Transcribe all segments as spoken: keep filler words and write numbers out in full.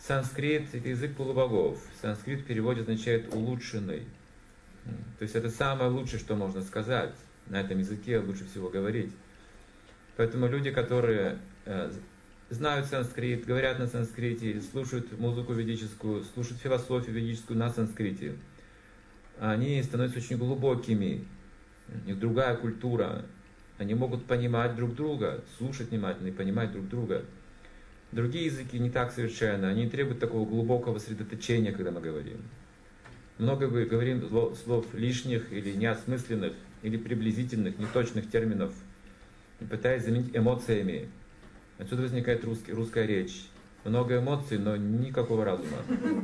санскрит — это язык полубогов. Санскрит в переводе означает улучшенный. То есть это самое лучшее, что можно сказать. На этом языке лучше всего говорить. Поэтому люди, которые э, знают санскрит, говорят на санскрите, слушают музыку ведическую, слушают философию ведическую на санскрите, они становятся очень глубокими. У них другая культура. Они могут понимать друг друга, слушать внимательно и понимать друг друга. Другие языки не так совершенно. Они не требуют такого глубокого сосредоточения, когда мы говорим. Много мы говорим слов лишних или неосмысленных, или приблизительных, неточных терминов, пытаясь заменить эмоциями. Отсюда возникает русский, русская речь. Много эмоций, но никакого разума.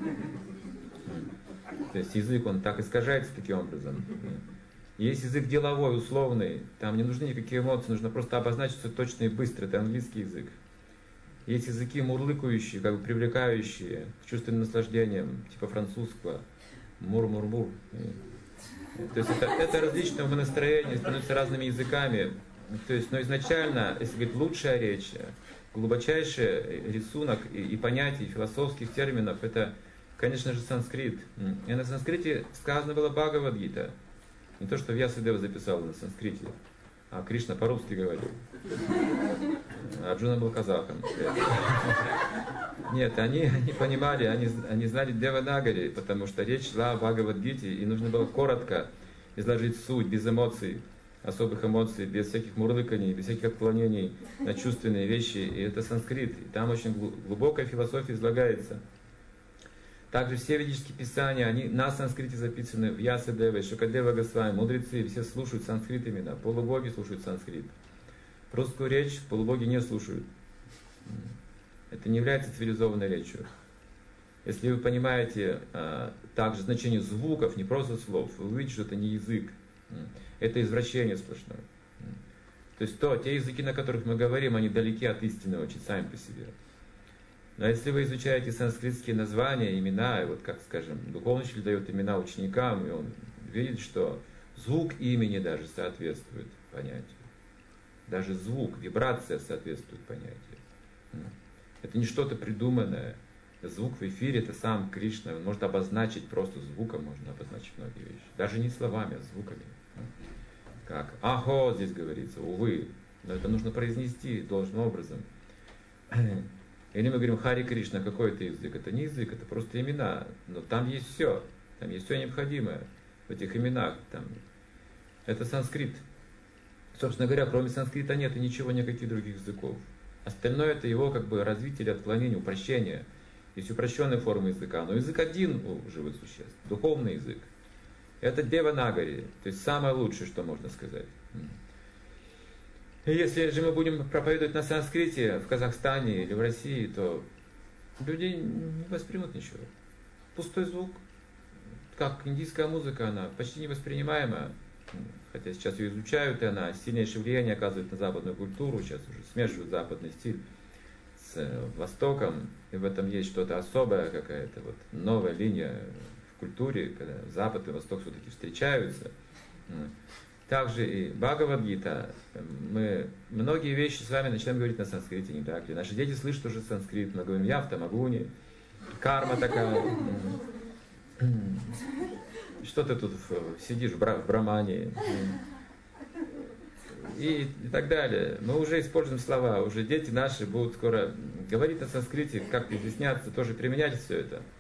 То есть язык, он так искажается таким образом. Есть язык деловой, условный. Там не нужны никакие эмоции, нужно просто обозначить все точно и быстро. Это английский язык. Есть языки мурлыкающие, как бы привлекающие, с чувственным наслаждением, типа французского. Мур-мур-мур. То есть это, это различные умонастроения, становятся разными языками. То есть, но изначально, если говорить лучшая речь, глубочайший рисунок и, и понятий, философских терминов, это, конечно же, санскрит. И на санскрите сказано было Бхагавад-гита. Не то, что Вьясадева записал на санскрите, а Кришна по-русски говорил. Арджуна был казахом. Нет, они, они понимали, они, они знали Деванагари, потому что речь шла о Бхагавад-гите, и нужно было коротко изложить суть, без эмоций, особых эмоций, без всяких мурлыканий, без всяких отклонений на чувственные вещи. И это санскрит, и там очень глубокая философия излагается. Также все ведические писания, они на санскрите записаны, в Вьясадеве, Шукадева Госвами, мудрецы, все слушают санскрит именно, полубоги слушают санскрит. Русскую речь полубоги не слушают. Это не является цивилизованной речью. Если вы понимаете а, также значение звуков, не просто слов, вы увидите, что это не язык. Это извращение сплошное. То есть то, те языки, на которых мы говорим, они далеки от истины очень сами по себе. Но если вы изучаете санскритские названия, имена, и вот как, скажем, духовный учитель дает имена ученикам, и он видит, что звук имени даже соответствует понятию. Даже звук, вибрация соответствует понятию. Это не что-то придуманное. Звук в эфире — это сам Кришна. Он может обозначить просто звуком, можно обозначить многие вещи. Даже не словами, а звуками. Как «ахо» здесь говорится, увы. Но это нужно произнести должным образом. Или мы говорим «Хари Кришна», какой это язык? Это не язык, это просто имена. Но там есть все. Там есть все необходимое в этих именах. Там. Это санскрит. Собственно говоря, кроме санскрита нет и ничего, никаких других языков. Остальное — это его как бы развитие или отклонение, упрощение. Есть упрощенная форма языка, но язык один у живых существ, духовный язык. Это Деванагари, то есть самое лучшее, что можно сказать. И если же мы будем проповедовать на санскрите в Казахстане или в России, то люди не воспримут ничего. Пустой звук, как индийская музыка, она почти невоспринимаемая. Хотя сейчас ее изучают, и она сильнейшее влияние оказывает на западную культуру, сейчас уже смешивают западный стиль с Востоком, и в этом есть что-то особое, какая-то вот новая линия в культуре, когда Запад и Восток все-таки встречаются. Также и Бхагавад-гита, мы многие вещи с вами начинаем говорить на санскрите, не так ли? Наши дети слышат уже санскрит, мы говорим «я в Тамагуни», карма такая. Что ты тут сидишь в Брамане и, и так далее. Мы уже используем слова, уже дети наши будут скоро говорить на санскрите, как изъясняться, тоже применять все это.